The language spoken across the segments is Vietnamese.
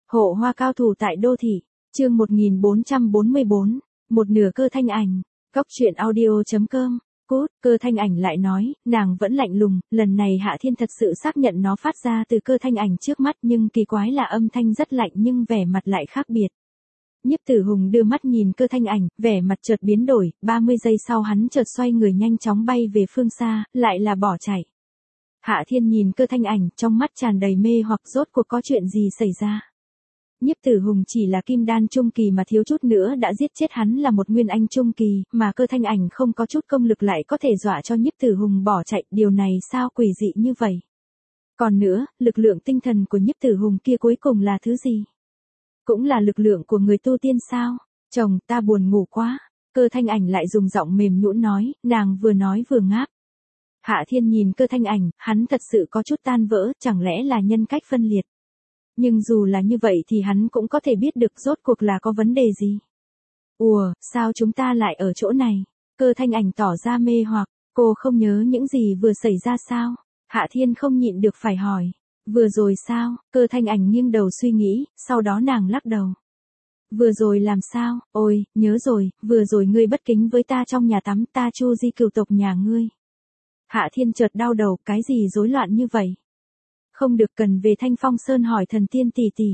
Hộ hoa cao thủ tại đô thị, chương 1444, một nửa Cơ Thanh Ảnh, góc truyện audio.com. Cút, Cơ Thanh Ảnh lại nói, nàng vẫn lạnh lùng, lần này Hạ Thiên thật sự xác nhận nó phát ra từ Cơ Thanh Ảnh trước mắt, nhưng kỳ quái là âm thanh rất lạnh nhưng vẻ mặt lại khác biệt. Nhiếp Tử Hùng đưa mắt nhìn Cơ Thanh Ảnh, vẻ mặt chợt biến đổi, 30 giây sau hắn chợt xoay người nhanh chóng bay về phương xa, lại là bỏ chạy. Hạ Thiên nhìn Cơ Thanh Ảnh, trong mắt tràn đầy mê hoặc, rốt cuộc có chuyện gì xảy ra. Nhiếp Tử Hùng chỉ là kim đan trung kỳ mà thiếu chút nữa đã giết chết hắn là một nguyên anh trung kỳ, mà Cơ Thanh Ảnh không có chút công lực lại có thể dọa cho Nhiếp Tử Hùng bỏ chạy, điều này sao quỷ dị như vậy. Còn nữa, lực lượng tinh thần của Nhiếp Tử Hùng kia cuối cùng là thứ gì? Cũng là lực lượng của người tu tiên sao? Chồng, ta buồn ngủ quá. Cơ Thanh Ảnh lại dùng giọng mềm nhũn nói, nàng vừa nói vừa ngáp. Hạ Thiên nhìn Cơ Thanh Ảnh, hắn thật sự có chút tan vỡ, chẳng lẽ là nhân cách phân liệt. Nhưng dù là như vậy thì hắn cũng có thể biết được rốt cuộc là có vấn đề gì. Ủa, sao chúng ta lại ở chỗ này? Cơ Thanh Ảnh tỏ ra mê hoặc, cô không nhớ những gì vừa xảy ra sao? Hạ Thiên không nhịn được phải hỏi. Vừa rồi sao? Cơ Thanh Ảnh nghiêng đầu suy nghĩ, sau đó nàng lắc đầu. Vừa rồi làm sao? Ôi, nhớ rồi, vừa rồi ngươi bất kính với ta trong nhà tắm, ta Chu Di cửu tộc nhà ngươi. Hạ Thiên chợt đau đầu, cái gì rối loạn như vậy? Không được, cần về Thanh Phong Sơn hỏi thần tiên tỷ tỷ.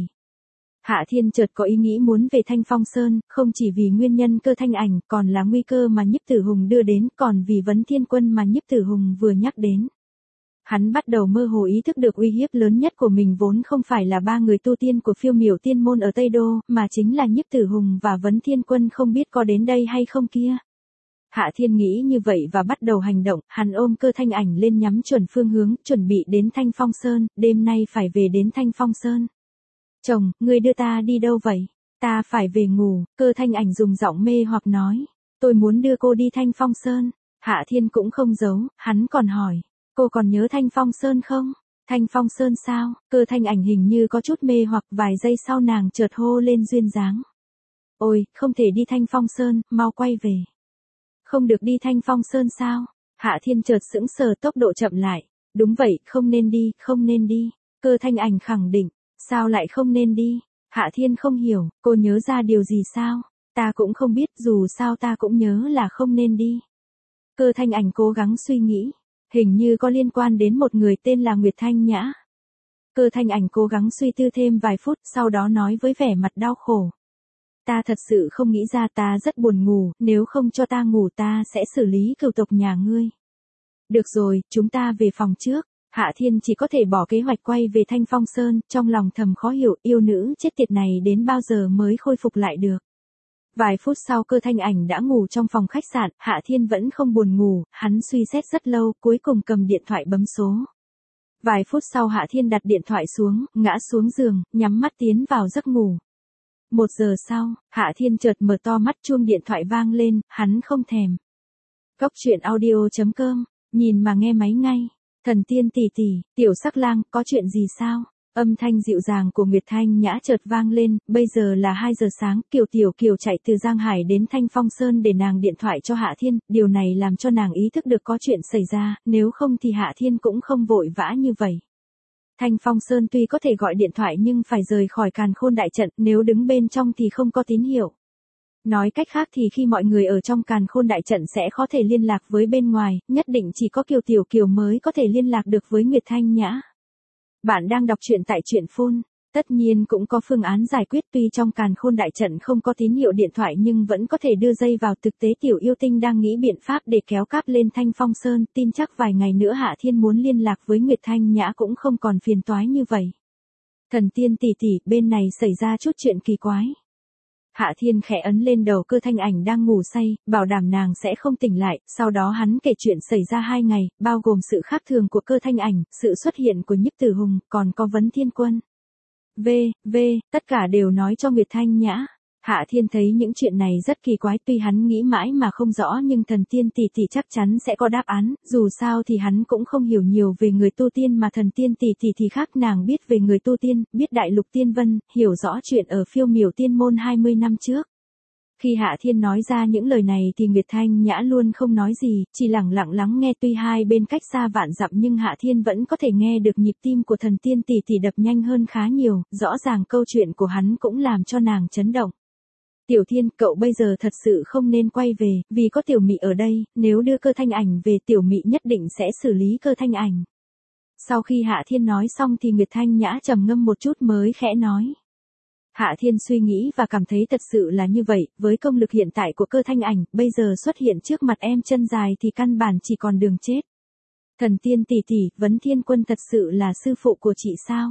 Hạ Thiên chợt có ý nghĩ muốn về Thanh Phong Sơn, không chỉ vì nguyên nhân Cơ Thanh Ảnh, còn là nguy cơ mà Nhiếp Tử Hùng đưa đến, còn vì Vấn Thiên Quân mà Nhiếp Tử Hùng vừa nhắc đến. Hắn bắt đầu mơ hồ ý thức được uy hiếp lớn nhất của mình vốn không phải là ba người tu tiên của Phiêu Miểu Tiên môn ở Tây Đô, mà chính là Nhiếp Tử Hùng và Vấn Thiên Quân không biết có đến đây hay không kia. Hạ Thiên nghĩ như vậy và bắt đầu hành động, hắn ôm Cơ Thanh Ảnh lên nhắm chuẩn phương hướng, chuẩn bị đến Thanh Phong Sơn, đêm nay phải về đến Thanh Phong Sơn. Chồng, ngươi đưa ta đi đâu vậy? Ta phải về ngủ, Cơ Thanh Ảnh dùng giọng mê hoặc nói. Tôi muốn đưa cô đi Thanh Phong Sơn. Hạ Thiên cũng không giấu, hắn còn hỏi. Cô còn nhớ Thanh Phong Sơn không? Thanh Phong Sơn sao? Cơ Thanh Ảnh hình như có chút mê hoặc, vài giây sau nàng chợt hô lên duyên dáng. Ôi, không thể đi Thanh Phong Sơn, mau quay về. Không được đi Thanh Phong Sơn sao? Hạ Thiên chợt sững sờ, tốc độ chậm lại. Đúng vậy, không nên đi, không nên đi. Cơ Thanh Ảnh khẳng định. Sao lại không nên đi? Hạ Thiên không hiểu, cô nhớ ra điều gì sao? Ta cũng không biết, dù sao ta cũng nhớ là không nên đi. Cơ Thanh Ảnh cố gắng suy nghĩ. Hình như có liên quan đến một người tên là Nguyệt Thanh Nhã. Cơ Thanh Ảnh cố gắng suy tư thêm vài phút, sau đó nói với vẻ mặt đau khổ. Ta thật sự không nghĩ ra, ta rất buồn ngủ, nếu không cho ta ngủ ta sẽ xử lý cửu tộc nhà ngươi. Được rồi, chúng ta về phòng trước. Hạ Thiên chỉ có thể bỏ kế hoạch quay về Thanh Phong Sơn, trong lòng thầm khó hiểu, yêu nữ chết tiệt này đến bao giờ mới khôi phục lại được. Vài phút sau Cơ Thanh Ảnh đã ngủ trong phòng khách sạn, Hạ Thiên vẫn không buồn ngủ, hắn suy xét rất lâu, cuối cùng cầm điện thoại bấm số. Vài phút sau Hạ Thiên đặt điện thoại xuống, ngã xuống giường, nhắm mắt tiến vào giấc ngủ. 1 giờ sau, Hạ Thiên chợt mở to mắt, chuông điện thoại vang lên, hắn không thèm. Góc truyện audio.com, nhìn mà nghe máy ngay. Thần tiên tỷ tỷ, Tiểu Sắc Lang, có chuyện gì sao? Âm thanh dịu dàng của Nguyệt Thanh Nhã chợt vang lên, bây giờ là 2 giờ sáng, Tiểu Kiều chạy từ Giang Hải đến Thanh Phong Sơn để nàng điện thoại cho Hạ Thiên, điều này làm cho nàng ý thức được có chuyện xảy ra, nếu không thì Hạ Thiên cũng không vội vã như vậy. Thanh Phong Sơn tuy có thể gọi điện thoại nhưng phải rời khỏi Càn Khôn đại trận, nếu đứng bên trong thì không có tín hiệu. Nói cách khác thì khi mọi người ở trong Càn Khôn đại trận sẽ khó thể liên lạc với bên ngoài, nhất định chỉ có Tiểu Kiều mới có thể liên lạc được với Nguyệt Thanh Nhã. Bạn đang đọc truyện tại truyện Phone. Tất nhiên cũng có phương án giải quyết, tuy trong Càn Khôn đại trận không có tín hiệu điện thoại nhưng vẫn có thể đưa dây vào, thực tế Tiểu Yêu Tinh đang nghĩ biện pháp để kéo cáp lên Thanh Phong Sơn, tin chắc vài ngày nữa Hạ Thiên muốn liên lạc với Nguyệt Thanh Nhã cũng không còn phiền toái như vậy. Thần tiên tỷ tỷ, bên này xảy ra chút chuyện kỳ quái. Hạ Thiên khẽ ấn lên đầu Cơ Thanh Ảnh đang ngủ say, bảo đảm nàng sẽ không tỉnh lại, sau đó hắn kể chuyện xảy ra 2 ngày, bao gồm sự khác thường của Cơ Thanh Ảnh, sự xuất hiện của Nhiếp Tử Hùng, còn có Vấn Thiên Quân. Tất cả đều nói cho Nguyệt Thanh Nhã. Hạ Thiên thấy những chuyện này rất kỳ quái, tuy hắn nghĩ mãi mà không rõ nhưng thần tiên tỷ tỷ chắc chắn sẽ có đáp án, dù sao thì hắn cũng không hiểu nhiều về người tu tiên mà thần tiên tỷ tỷ thì khác, nàng biết về người tu tiên, biết đại lục tiên vân, hiểu rõ chuyện ở Phiêu Miểu Tiên môn 20 năm trước. Khi Hạ Thiên nói ra những lời này thì Nguyệt Thanh Nhã luôn không nói gì, chỉ lặng lặng lắng nghe, tuy hai bên cách xa vạn dặm nhưng Hạ Thiên vẫn có thể nghe được nhịp tim của thần tiên tỷ tỷ đập nhanh hơn khá nhiều, rõ ràng câu chuyện của hắn cũng làm cho nàng chấn động. Tiểu Thiên, cậu bây giờ thật sự không nên quay về, vì có Tiểu Mị ở đây, nếu đưa Cơ Thanh Ảnh về Tiểu Mị nhất định sẽ xử lý Cơ Thanh Ảnh. Sau khi Hạ Thiên nói xong thì Nguyệt Thanh Nhã trầm ngâm một chút mới khẽ nói. Hạ Thiên suy nghĩ và cảm thấy thật sự là như vậy, với công lực hiện tại của Cơ Thanh Ảnh, bây giờ xuất hiện trước mặt em chân dài thì căn bản chỉ còn đường chết. Thần tiên tỷ tỷ, Vấn Thiên Quân thật sự là sư phụ của chị sao?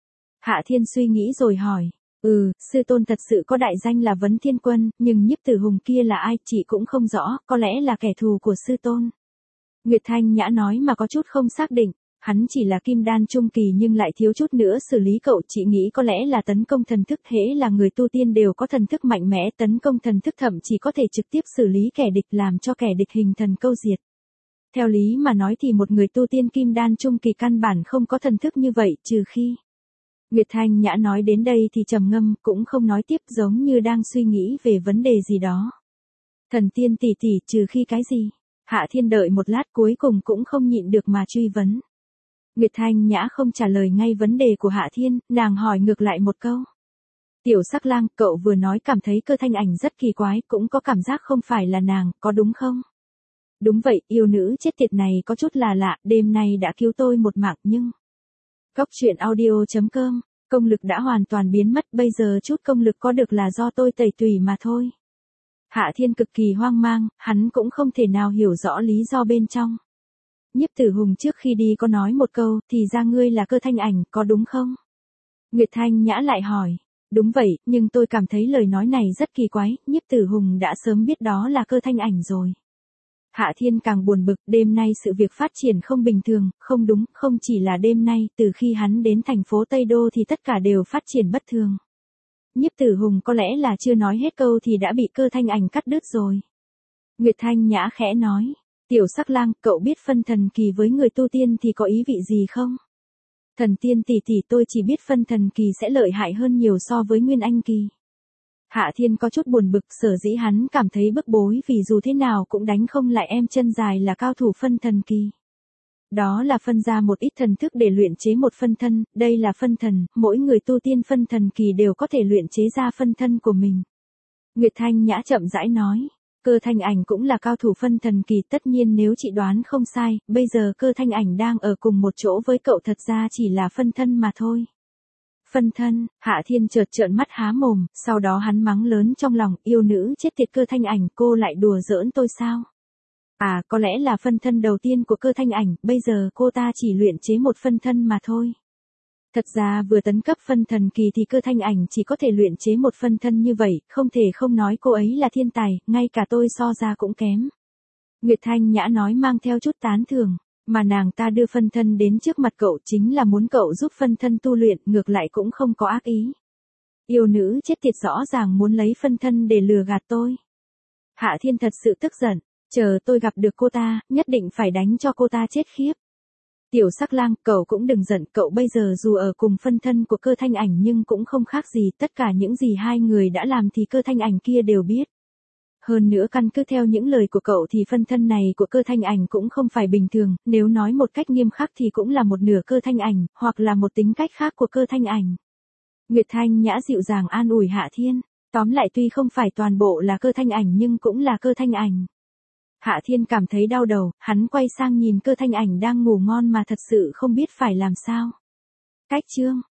Hạ Thiên suy nghĩ rồi hỏi. Sư tôn thật sự có đại danh là Vấn Thiên Quân, nhưng Nhiếp Tử Hùng kia là ai chị cũng không rõ, có lẽ là kẻ thù của sư tôn. Nguyệt Thanh Nhã nói mà có chút không xác định. Hắn chỉ là kim đan trung kỳ nhưng lại thiếu chút nữa xử lý cậu, chị nghĩ có lẽ là tấn công thần thức, hễ là người tu tiên đều có thần thức mạnh mẽ, tấn công thần thức thậm chí có thể trực tiếp xử lý kẻ địch, làm cho kẻ địch hình thần câu diệt. Theo lý mà nói thì một người tu tiên kim đan trung kỳ căn bản không có thần thức như vậy, trừ khi. Nguyệt Thanh Nhã nói đến đây thì trầm ngâm, cũng không nói tiếp, giống như đang suy nghĩ về vấn đề gì đó. Thần tiên tỷ tỷ, trừ khi cái gì? Hạ Thiên đợi một lát cuối cùng cũng không nhịn được mà truy vấn. Nguyệt Thanh Nhã không trả lời ngay vấn đề của Hạ Thiên, nàng hỏi ngược lại một câu. Tiểu Sắc Lang, cậu vừa nói cảm thấy Cơ Thanh Ảnh rất kỳ quái, cũng có cảm giác không phải là nàng, có đúng không? Đúng vậy, yêu nữ chết tiệt này có chút là lạ, đêm nay đã cứu tôi một mạng nhưng. Góc truyện audio.com, công lực đã hoàn toàn biến mất, bây giờ chút công lực có được là do tôi tẩy tùy mà thôi. Hạ Thiên cực kỳ hoang mang, hắn cũng không thể nào hiểu rõ lý do bên trong. Nhiếp Tử Hùng trước khi đi có nói một câu, thì ra ngươi là Cơ Thanh Ảnh, có đúng không? Nguyệt Thanh Nhã lại hỏi. Đúng vậy, nhưng tôi cảm thấy lời nói này rất kỳ quái, Nhiếp Tử Hùng đã sớm biết đó là Cơ Thanh Ảnh rồi. Hạ Thiên càng buồn bực, đêm nay sự việc phát triển không bình thường, không đúng, không chỉ là đêm nay, từ khi hắn đến thành phố Tây Đô thì tất cả đều phát triển bất thường. Nhiếp Tử Hùng có lẽ là chưa nói hết câu thì đã bị Cơ Thanh Ảnh cắt đứt rồi. Nguyệt Thanh Nhã khẽ nói. Tiểu Sắc Lang, cậu biết phân thần kỳ với người tu tiên thì có ý vị gì không? Thần tiên tỷ tỷ, tôi chỉ biết phân thần kỳ sẽ lợi hại hơn nhiều so với Nguyên Anh kỳ. Hạ Thiên có chút buồn bực, sở dĩ hắn cảm thấy bức bối vì dù thế nào cũng đánh không lại em chân dài là cao thủ phân thần kỳ. Đó là phân ra một ít thần thức để luyện chế một phân thân, đây là phân thần, mỗi người tu tiên phân thần kỳ đều có thể luyện chế ra phân thân của mình. Nguyệt Thanh Nhã chậm rãi nói. Cơ Thanh Ảnh cũng là cao thủ phân thần kỳ, tất nhiên nếu chị đoán không sai, bây giờ Cơ Thanh Ảnh đang ở cùng một chỗ với cậu, thật ra chỉ là phân thân mà thôi. Phân thân, Hạ Thiên chợt trợn mắt há mồm, sau đó hắn mắng lớn trong lòng, yêu nữ chết tiệt Cơ Thanh Ảnh, cô lại đùa giỡn tôi sao? À, có lẽ là phân thân đầu tiên của Cơ Thanh Ảnh, bây giờ cô ta chỉ luyện chế một phân thân mà thôi. Thật ra vừa tấn cấp phân thần kỳ thì Cơ Thanh Ảnh chỉ có thể luyện chế một phân thân như vậy, không thể không nói cô ấy là thiên tài, ngay cả tôi so ra cũng kém. Nguyệt Thanh Nhã nói mang theo chút tán thưởng, mà nàng ta đưa phân thân đến trước mặt cậu chính là muốn cậu giúp phân thân tu luyện, ngược lại cũng không có ác ý. Yêu nữ chết tiệt rõ ràng muốn lấy phân thân để lừa gạt tôi. Hạ Thiên thật sự tức giận, chờ tôi gặp được cô ta, nhất định phải đánh cho cô ta chết khiếp. Tiểu Sắc Lang, cậu cũng đừng giận, cậu bây giờ dù ở cùng phân thân của Cơ Thanh Ảnh nhưng cũng không khác gì, tất cả những gì hai người đã làm thì Cơ Thanh Ảnh kia đều biết. Hơn nữa căn cứ theo những lời của cậu thì phân thân này của Cơ Thanh Ảnh cũng không phải bình thường, nếu nói một cách nghiêm khắc thì cũng là một nửa Cơ Thanh Ảnh, hoặc là một tính cách khác của Cơ Thanh Ảnh. Nguyệt Thanh Nhã dịu dàng an ủi Hạ Thiên, tóm lại tuy không phải toàn bộ là Cơ Thanh Ảnh nhưng cũng là Cơ Thanh Ảnh. Hạ Thiên cảm thấy đau đầu, hắn quay sang nhìn Cơ Thanh Ảnh đang ngủ ngon mà thật sự không biết phải làm sao. Cách chương